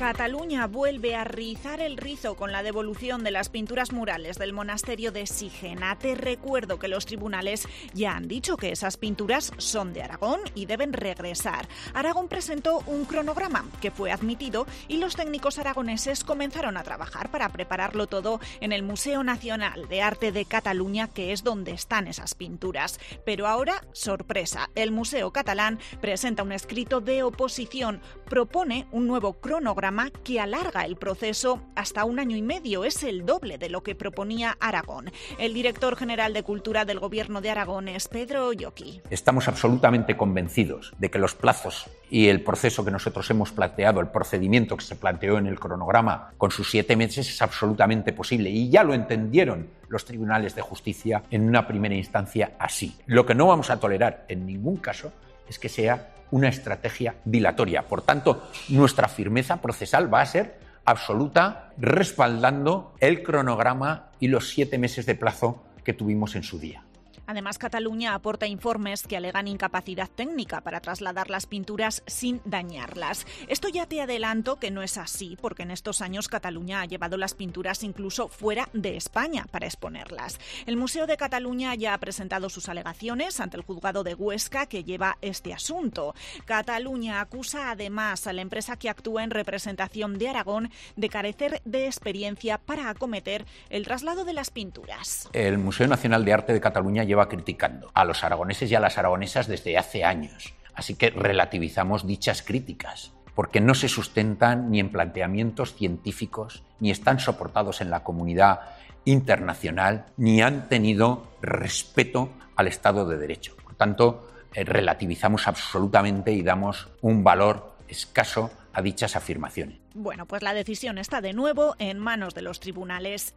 Cataluña vuelve a rizar el rizo con la devolución de las pinturas murales del monasterio de Sigena. Te recuerdo que los tribunales ya han dicho que esas pinturas son de Aragón y deben regresar. Aragón presentó un cronograma que fue admitido y los técnicos aragoneses comenzaron a trabajar para prepararlo todo en el Museo Nacional de Arte de Cataluña, que es donde están esas pinturas. Pero ahora, sorpresa, el Museo Catalán presenta un escrito de oposición, propone un nuevo cronograma que alarga el proceso hasta 1 año y medio. Es el doble de lo que proponía Aragón. El director general de Cultura del Gobierno de Aragón es Pedro Lloqui. Estamos absolutamente convencidos de que los plazos y el proceso que nosotros hemos planteado, el procedimiento que se planteó en el cronograma con sus 7 meses es absolutamente posible y ya lo entendieron los tribunales de justicia en una primera instancia así. Lo que no vamos a tolerar en ningún caso es que sea una estrategia dilatoria. Por tanto, nuestra firmeza procesal va a ser absoluta, respaldando el cronograma y los 7 meses de plazo que tuvimos en su día. Además, Cataluña aporta informes que alegan incapacidad técnica para trasladar las pinturas sin dañarlas. Esto ya te adelanto que no es así, porque en estos años Cataluña ha llevado las pinturas incluso fuera de España para exponerlas. El Museo de Cataluña ya ha presentado sus alegaciones ante el juzgado de Huesca que lleva este asunto. Cataluña acusa además a la empresa que actúa en representación de Aragón de carecer de experiencia para acometer el traslado de las pinturas. El Museo Nacional de Arte de Cataluña lleva criticando a los aragoneses y a las aragonesas desde hace años. Así que relativizamos dichas críticas, porque no se sustentan ni en planteamientos científicos, ni están soportados en la comunidad internacional, ni han tenido respeto al Estado de Derecho. Por tanto, relativizamos absolutamente y damos un valor escaso a dichas afirmaciones. Bueno, pues la decisión está de nuevo en manos de los tribunales